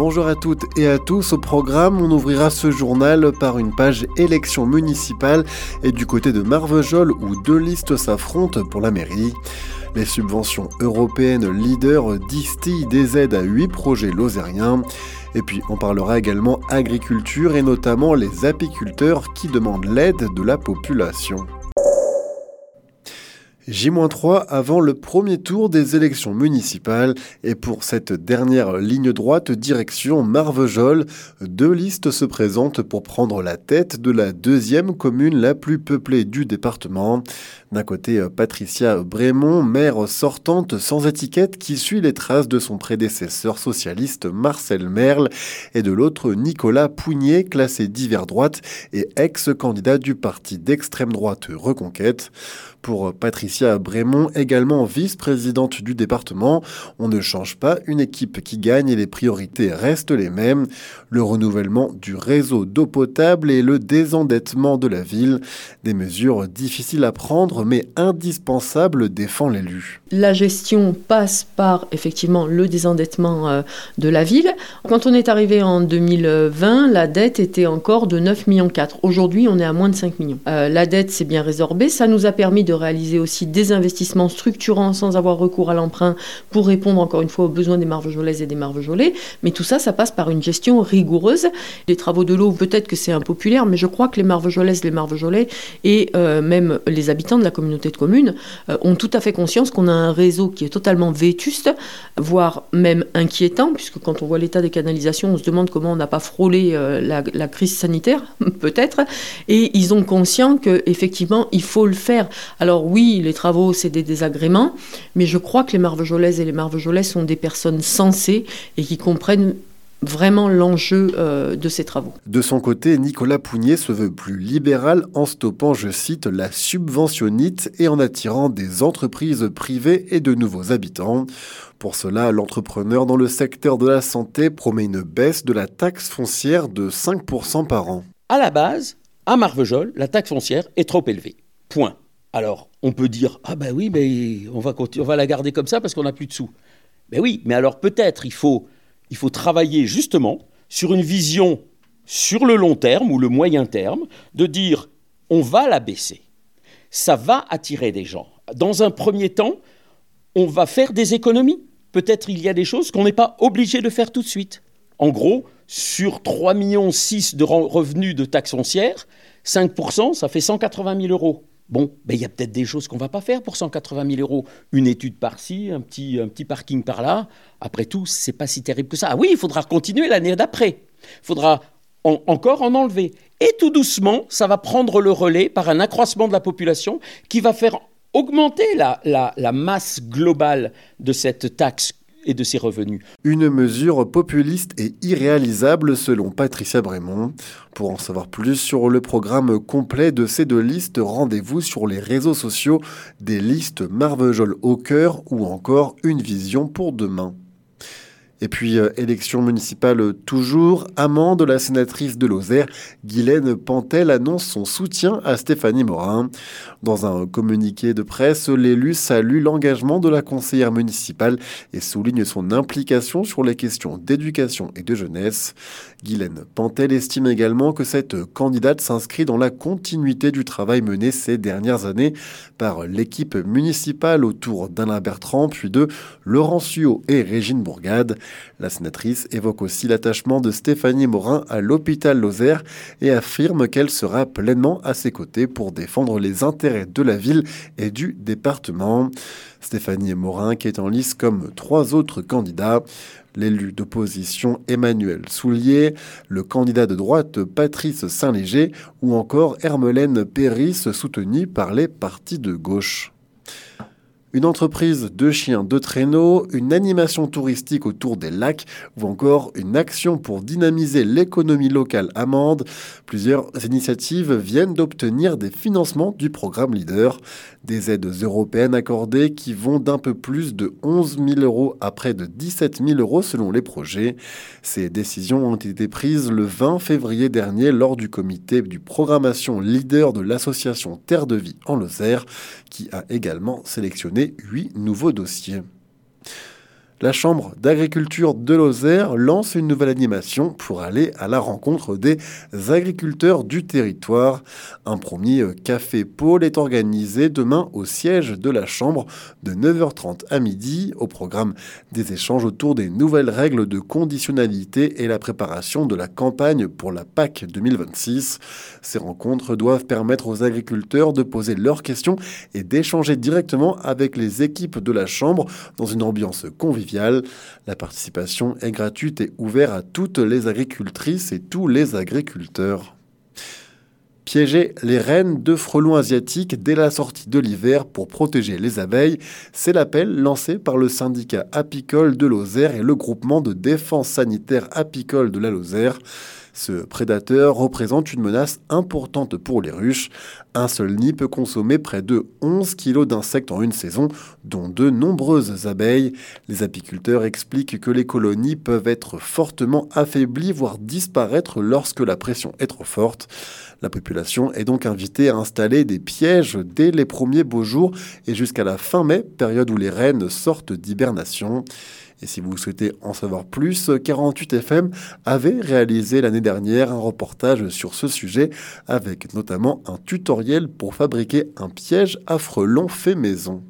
Bonjour à toutes et à tous. Au programme, on ouvrira ce journal par une page élections municipales et du côté de Marvejols où deux listes s'affrontent pour la mairie. Les subventions européennes leaders distillent des aides à 8 projets lozériens. Et puis on parlera également agriculture et notamment les apiculteurs qui demandent l'aide de la population. J-3 avant le premier tour des élections municipales et pour cette dernière ligne droite direction Marvejols, deux listes se présentent pour prendre la tête de la deuxième commune la plus peuplée du département. D'un côté, Patricia Brémond, maire sortante sans étiquette qui suit les traces de son prédécesseur socialiste Marcel Merle et de l'autre Nicolas Pougnier, classé divers droite et ex-candidat du parti d'extrême droite Reconquête. Pour Patricia Brémond, également vice-présidente du département, on ne change pas une équipe qui gagne et les priorités restent les mêmes. Le renouvellement du réseau d'eau potable et le désendettement de la ville. Des mesures difficiles à prendre mais indispensables, défend l'élu. La gestion passe par effectivement le désendettement de la ville. Quand on est arrivé en 2020, la dette était encore de 9,4 millions. Aujourd'hui, on est à moins de 5 millions. La dette s'est bien résorbée. Ça nous a permis de réaliser aussi des investissements structurants sans avoir recours à l'emprunt pour répondre encore une fois aux besoins des Marvejolaises et des Marvejolais. Mais tout ça, ça passe par une gestion rigoureuse. Les travaux de l'eau, peut-être que c'est impopulaire, mais je crois que les Marvejolaises, les Marvejolais et même les habitants de la communauté de communes ont tout à fait conscience qu'on a un réseau qui est totalement vétuste, voire même inquiétant, puisque quand on voit l'état des canalisations, on se demande comment on n'a pas frôlé la crise sanitaire, peut-être. Et ils ont conscience qu'effectivement, il faut le faire. Alors oui, les travaux, c'est des désagréments, mais je crois que les Marvejolaises et les Marvejolais sont des personnes sensées et qui comprennent vraiment l'enjeu de ces travaux. De son côté, Nicolas Pougnier se veut plus libéral en stoppant, je cite, la subventionnite et en attirant des entreprises privées et de nouveaux habitants. Pour cela, l'entrepreneur dans le secteur de la santé promet une baisse de la taxe foncière de 5% par an. À la base, à Marvejols, la taxe foncière est trop élevée. Point. Alors, on peut dire « Ah ben oui, mais on va la garder comme ça parce qu'on n'a plus de sous. » Ben oui, mais alors peut-être il faut travailler justement sur une vision sur le long terme ou le moyen terme, de dire on va la baisser. Ça va attirer des gens. Dans un premier temps, on va faire des économies. Peut-être il y a des choses qu'on n'est pas obligé de faire tout de suite. En gros, sur 3,6 millions de revenus de taxes foncières, 5%, ça fait 180 000 euros. Bon, il y a peut-être des choses qu'on ne va pas faire pour 180 000 euros. Une étude par-ci, un petit parking par-là. Après tout, ce n'est pas si terrible que ça. Ah oui, il faudra continuer l'année d'après. Il faudra encore en enlever. Et tout doucement, ça va prendre le relais par un accroissement de la population qui va faire augmenter la masse globale de cette taxe et de ses revenus. Une mesure populiste et irréalisable selon Patricia Brémond. Pour en savoir plus sur le programme complet de ces deux listes, rendez-vous sur les réseaux sociaux des listes Marvejols au cœur ou encore Une vision pour demain. Et puis, élection municipale toujours, amende, la sénatrice de Lozère, Guylaine Pantel, annonce son soutien à Stéphanie Morin. Dans un communiqué de presse, l'élu salue l'engagement de la conseillère municipale et souligne son implication sur les questions d'éducation et de jeunesse. Guylaine Pantel estime également que cette candidate s'inscrit dans la continuité du travail mené ces dernières années par l'équipe municipale autour d'Alain Bertrand, puis de Laurent Suot et Régine Bourgade. La sénatrice évoque aussi l'attachement de Stéphanie Morin à l'hôpital Lozère et affirme qu'elle sera pleinement à ses côtés pour défendre les intérêts de la ville et du département. Stéphanie Morin qui est en lice comme 3 autres candidats. L'élu d'opposition Emmanuel Soulier, le candidat de droite Patrice Saint-Léger ou encore Hermelène Péris soutenue par les partis de gauche. Une entreprise de chiens de traîneau, une animation touristique autour des lacs ou encore une action pour dynamiser l'économie locale à Mende. Plusieurs initiatives viennent d'obtenir des financements du programme Leader. Des aides européennes accordées qui vont d'un peu plus de 11 000 euros à près de 17 000 euros selon les projets. Ces décisions ont été prises le 20 février dernier lors du comité du programmation Leader de l'association Terre de Vie en Lozère qui a également sélectionné 8 nouveaux dossiers. La Chambre d'agriculture de Lozère lance une nouvelle animation pour aller à la rencontre des agriculteurs du territoire. Un premier café pôle est organisé demain au siège de la Chambre de 9h30 à midi. Au programme des échanges autour des nouvelles règles de conditionnalité et la préparation de la campagne pour la PAC 2026. Ces rencontres doivent permettre aux agriculteurs de poser leurs questions et d'échanger directement avec les équipes de la Chambre dans une ambiance conviviale. La participation est gratuite et ouverte à toutes les agricultrices et tous les agriculteurs. Piéger les reines de frelons asiatiques dès la sortie de l'hiver pour protéger les abeilles, c'est l'appel lancé par le syndicat apicole de Lozère et le groupement de défense sanitaire apicole de la Lozère. Ce prédateur représente une menace importante pour les ruches. Un seul nid peut consommer près de 11 kilos d'insectes en une saison, dont de nombreuses abeilles. Les apiculteurs expliquent que les colonies peuvent être fortement affaiblies, voire disparaître lorsque la pression est trop forte. La population est donc invitée à installer des pièges dès les premiers beaux jours et jusqu'à la fin mai, période où les reines sortent d'hibernation. Et si vous souhaitez en savoir plus, 48FM avait réalisé l'année dernière un reportage sur ce sujet avec notamment un tutoriel pour fabriquer un piège à frelons fait maison.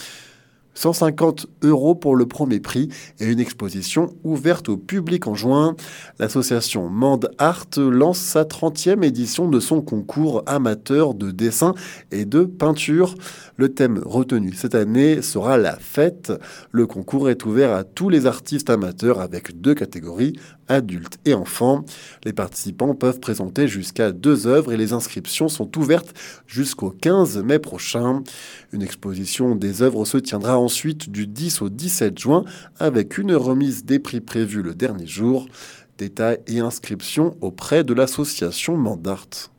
150 € pour le premier prix et une exposition ouverte au public en juin. L'association Mand Art lance sa 30e édition de son concours amateur de dessin et de peinture. Le thème retenu cette année sera la fête. Le concours est ouvert à tous les artistes amateurs avec 2 catégories, adultes et enfants. Les participants peuvent présenter jusqu'à 2 œuvres et les inscriptions sont ouvertes jusqu'au 15 mai prochain. Une exposition des œuvres se tiendra ensuite du 10 au 17 juin avec une remise des prix prévue le dernier jour. Détails et inscriptions auprès de l'association Mand Art.